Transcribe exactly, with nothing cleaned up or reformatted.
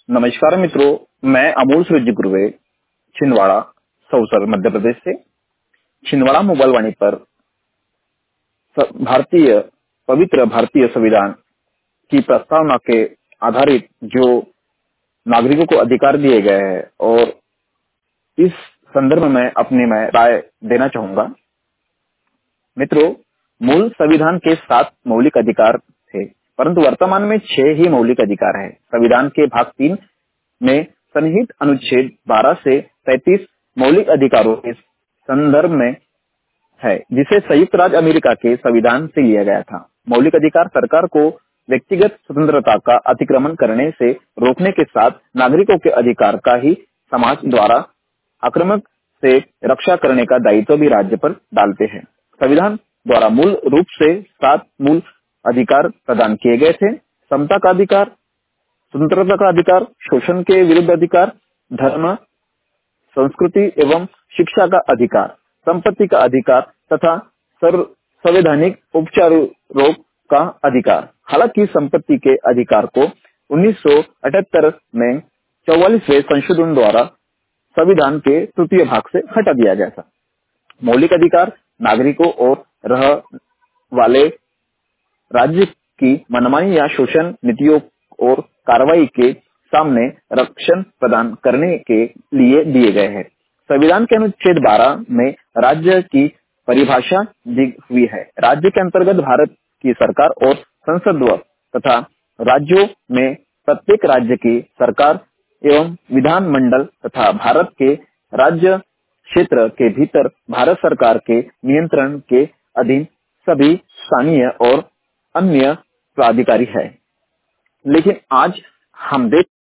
नमस्कार मित्रों, मैं अमूल सूरज गुरुवे छिंदवाड़ा सौसर मध्य प्रदेश से। छिंदवाड़ा मोबाइल वाणी पर भारतीय पवित्र भारतीय संविधान की प्रस्तावना के आधारित जो नागरिकों को अधिकार दिए गए हैं और इस संदर्भ में अपनी मैं राय देना चाहूंगा। मित्रों, मूल संविधान के सात मौलिक अधिकार थे, परंतु वर्तमान में छह ही मौलिक अधिकार है। संविधान के भाग तीन में सन्निहित अनुच्छेद बारह से तैंतीस मौलिक अधिकारों के संदर्भ में है, जिसे संयुक्त राज्य अमेरिका के संविधान से लिया गया था। मौलिक अधिकार सरकार को व्यक्तिगत स्वतंत्रता का अतिक्रमण करने से रोकने के साथ नागरिकों के अधिकार का ही समाज द्वारा आक्रामक से रक्षा करने का दायित्व भी राज्य पर डालते हैं। संविधान द्वारा मूल रूप से सात मूल अधिकार प्रदान किए गए थे: समता का अधिकार, स्वतंत्रता का अधिकार, शोषण के विरुद्ध अधिकार, धर्म, संस्कृति एवं शिक्षा का अधिकार, संपत्ति का अधिकार तथा संवैधानिक उपचारों का अधिकार। हालांकि संपत्ति के अधिकार को उन्नीस सौ अठहत्तर में चौवालीसवें संशोधन द्वारा संविधान के तृतीय भाग से हटा दिया गया था। मौलिक अधिकार नागरिकों और रह वाले राज्य की मनमानी या शोषण नीतियों और कार्रवाई के सामने रक्षण प्रदान करने के लिए दिए गए हैं। संविधान के अनुच्छेद बारह में राज्य की परिभाषा दी हुई है। राज्य के अंतर्गत भारत की सरकार और संसद तथा राज्यों में प्रत्येक राज्य की सरकार एवं विधान मंडल तथा भारत के राज्य क्षेत्र के भीतर भारत सरकार के नियंत्रण के अधीन सभी स्थानीय और अन्य प्राधिकारी है। लेकिन आज हम देख